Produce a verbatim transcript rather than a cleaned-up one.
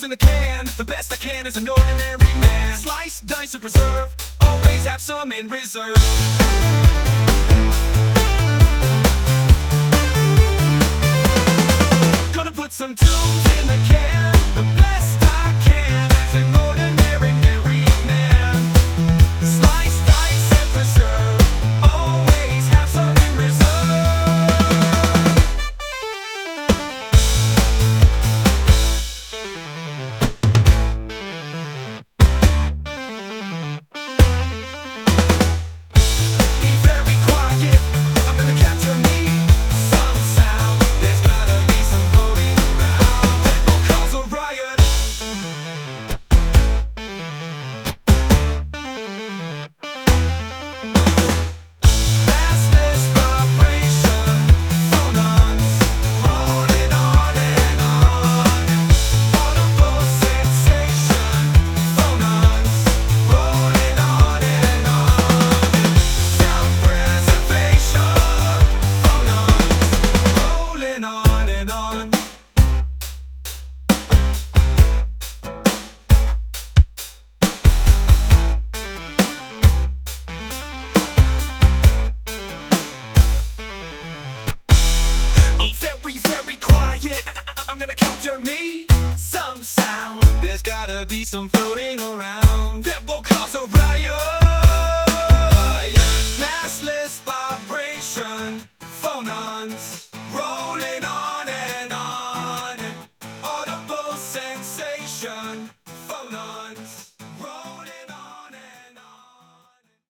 in the can. The best I can is an ordinary man. Slice, dice, and preserve. Always have some in reserve. Gonna put some tunes in the can. The best I can as an ordinary merry man. Slice, dice, and preserve. Always have some in reserve. I'm gonna capture me some sound. There's gotta be some floating around that will cause a riot. Massless vibration, phonons rolling on and on. Audible sensation.